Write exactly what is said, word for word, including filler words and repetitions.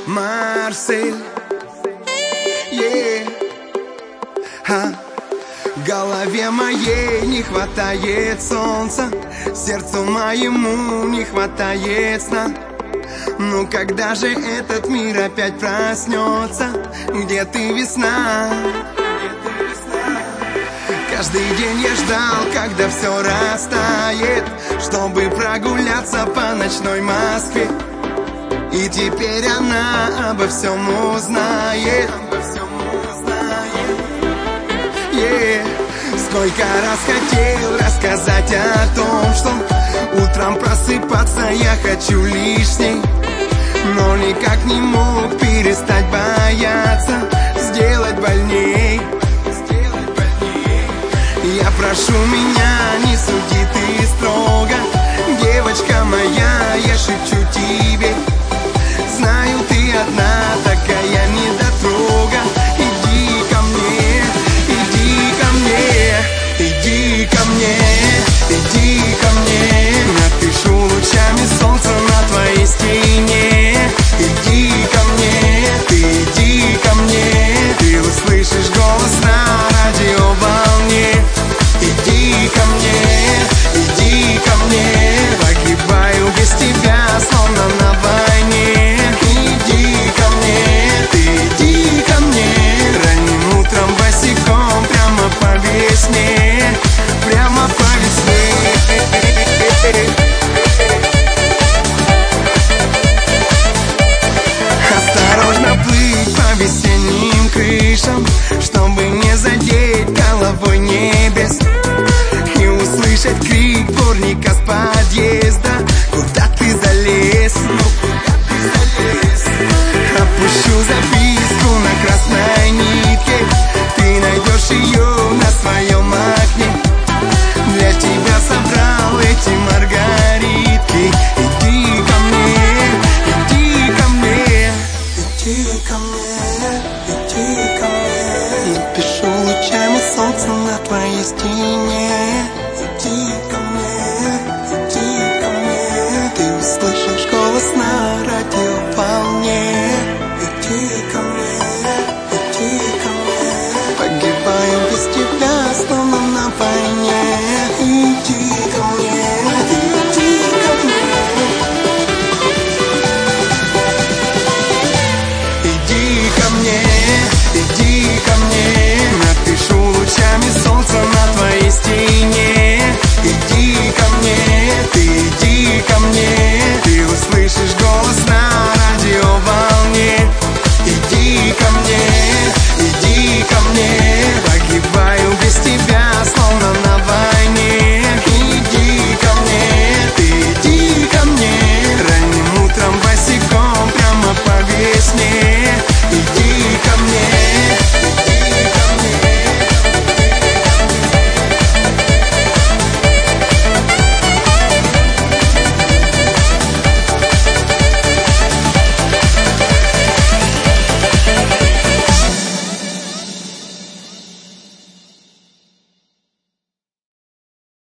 Марсель, yeah. Ха. Голове моей не хватает солнца, сердцу моему не хватает сна. Ну когда же этот мир опять проснется? Где ты, весна? Каждый день я ждал, когда все растает, чтобы прогуляться по ночной Москве. И теперь она обо всем узнает, обо всем узнает. Yeah. Сколько раз хотел рассказать о том, что утром просыпаться я хочу лишней, но никак не мог перестать бояться сделать больней. Я прошу, меня не суди ты строго, девочка моя, я шепчу тебе.